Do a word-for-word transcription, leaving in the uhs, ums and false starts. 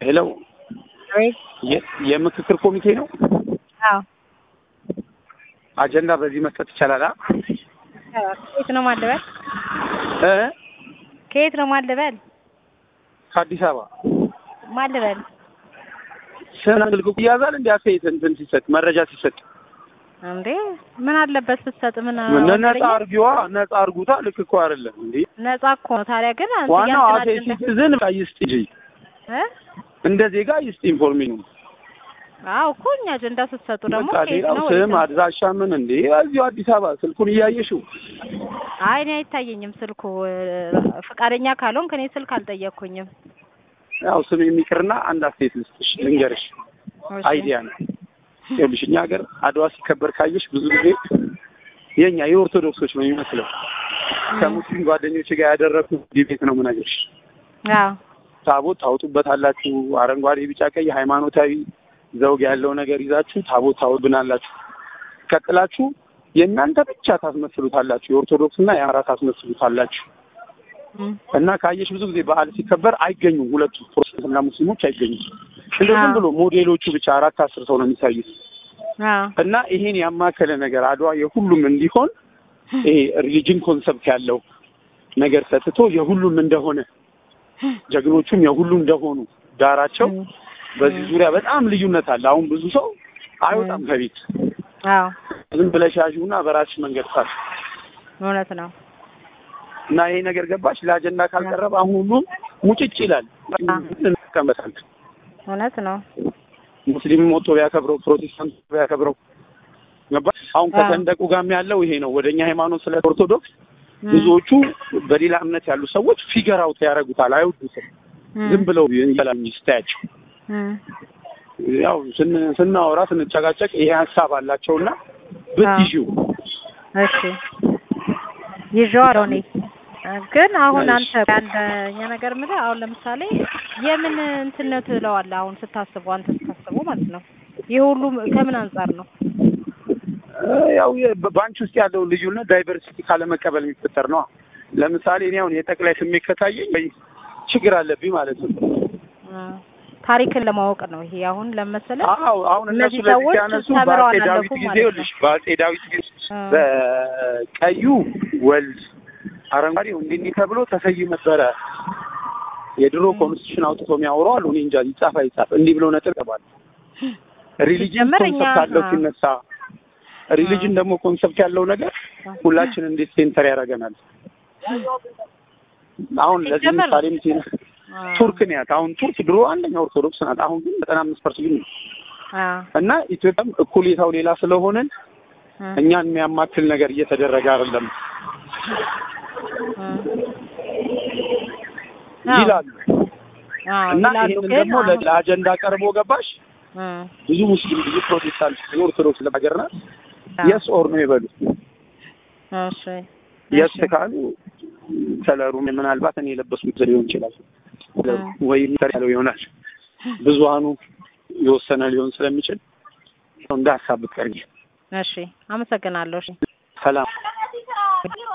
ሄሎ አቤት። የምክክር ኮሚቴ ነው? አዎ። አጀንዳ በዚህ መስጠት ይቻላል? አዎ። ከየት ነው ማለበል? እ ከየት ነው ማለበል? ከአዲስ አበባ ማለበል። ስና ልኩ ይያዛል እንዴ? አስተያየት እንትን ሲሰጥ መረጃ ሲሰጥ እንዴ ምን አለበት ስትሰጥ? ምን ነፃ አርጊዋ ነፃ አርጉታ። ልክ እኮ አይደለም እንዴ? ነፃ እኮ ነው። ታዲያ ግን አንተ ዋናው አሴ ሲቲዝን ይስጥ እንጂ እ እንደ ዜጋ ይስጥ ኢንፎርሜሽን። አዎ እኮ እኛ አጀንዳ ስትሰጡ ደግሞ ከየት ነው ስም አድራሻ ምን እንዴ? እዚሁ አዲስ አበባ ስልኩን እያየሽው? አይ እኔ አይታየኝም ስልኩ። ፈቃደኛ ካልሆንክ እኔ ስልክ አልጠየቅኩኝም። ያው ስም የሚቅርና አንድ አስተያየት ልስጥሽ ልንገርሽ። አይዲያ ነው። ይኸውልሽ እኛ ሀገር አድዋ ሲከበር ካየሽ ብዙ ጊዜ የኛ የኦርቶዶክሶች ነው የሚመስለው። ከሙስሊም ጓደኞች ጋር ያደረኩት ዲቤት ነው የምነግርሽ። አዎ ታቦት ታውጡበታላችሁ። አረንጓዴ ቢጫ ቀይ ሃይማኖታዊ ዘውግ ያለው ነገር ይዛችሁ ታቦት ታውብናላችሁ። ቀጥላችሁ የእናንተ ብቻ ታስመስሉታላችሁ። የኦርቶዶክስና የአማራ ታስመስሉታላችሁ። እና ካየሽ ብዙ ጊዜ በዓል ሲከበር አይገኙም። ሁለቱ ፕሮቴስታንትና ሙስሊሞች አይገኙም። እንደዚህ ብሎ ሞዴሎቹ ብቻ አራት አስር ሰው ነው የሚታዩት። አዎ እና ይሄን ያማከለ ነገር አድዋ የሁሉም እንዲሆን ይሄ ሪሊጅን ኮንሰፕት ያለው ነገር ሰጥቶ የሁሉም እንደሆነ ጀግኖቹም የሁሉም እንደሆኑ ዳራቸው በዚህ ዙሪያ በጣም ልዩነት አለ። አሁን ብዙ ሰው አይወጣም ከቤት። አዎ ዝም ብለሽ ያዥውና በራስሽ መንገድ ታስ እውነት ነው። እና ይሄ ነገር ገባሽ ለአጀንዳ ካልቀረበ አሁን ሁሉም ሙጭጭ ይላል። እንከመታለን። እውነት ነው። ሙስሊም ሞቶ ቢያከብረው ፕሮቴስታንት ቢያከብረው ገባሽ? አሁን ከተንደቁ ጋርም ያለው ይሄ ነው። ወደኛ ሃይማኖት ስለ ኦርቶዶክስ ብዙዎቹ በሌላ እምነት ያሉ ሰዎች ፊገር አውት ያደርጉታል። አይወዱትም። ዝም ብለው ይላል ሚስታያቸው። ያው ስናወራ ስንጨቃጨቅ ይሄ ሀሳብ አላቸውና ብትይው እሺ ይዤዋለሁ። እኔ ግን አሁን አንተ አንደኛ ነገር ምንድን አሁን ለምሳሌ የምን እንትን ነው ትለዋለህ? አሁን ስታስቡ አንተ ስታስቡ ማለት ነው ይሄ ሁሉ ከምን አንፃር ነው? ያው ባንች ውስጥ ያለው ልዩነት ዳይቨርሲቲ ካለመቀበል የሚፈጠር ነው። ለምሳሌ እኔ አሁን የጠቅላይ ስሜት ከታየኝ ወይ ችግር አለብኝ ማለት ነው። ታሪክን ለማወቅ ነው ይሄ አሁን ለመሰለ። አዎ አሁን እነሱ ለዚህ ያነሱ በአፄ ዳዊት ጊዜ ይኸውልሽ በአፄ ዳዊት ጊዜ በቀዩ ወልድ አረንጓዴው እንዲህ እንዲህ ተብሎ ተሰይሞ ነበረ። የድሮ ኮንስቲቱሽን አውጥቶ የሚያወራው አሉ። እኔ እንጃ ይጻፍ አይጻፍ እንዲህ ብሎ ነጥብ ተባለ። ሪሊጅን ኮንሰፕት አለው ሲነሳ ሪሊጅን ደግሞ ኮንሰፕት ያለው ነገር ሁላችን እንዴት ሴንተር ያደርገናል። አሁን ለዚህ ምሳሌ ምትይና ቱርክ ናት። አሁን ቱርክ ድሮ አንደኛ ኦርቶዶክስ ናት። አሁን ግን ዘጠና አምስት ፐርሰንት ነው። እና ኢትዮጵያም እኩሌታው ሌላ ስለሆነ እኛን የሚያማክል ነገር እየተደረገ አይደለም ይላሉ። እና ይሄንን ደግሞ ለአጀንዳ ቀርቦ ገባሽ ብዙ ሙስሊም ብዙ ፕሮቴስታንት ብዙ ኦርቶዶክስ ለማገርና የስ ኦር ነው ይበሉት። እሺ የስ ካሉ ከለሩ ምናልባት እኔ የለበስኩት ሊሆን ይችላል ወይ ያለው ይሆናል። ብዙሃኑ የወሰነ ሊሆን ስለሚችል እንደ ሀሳብ ብትቀርጂ። እሺ አመሰግናለሁ። እሺ ሰላም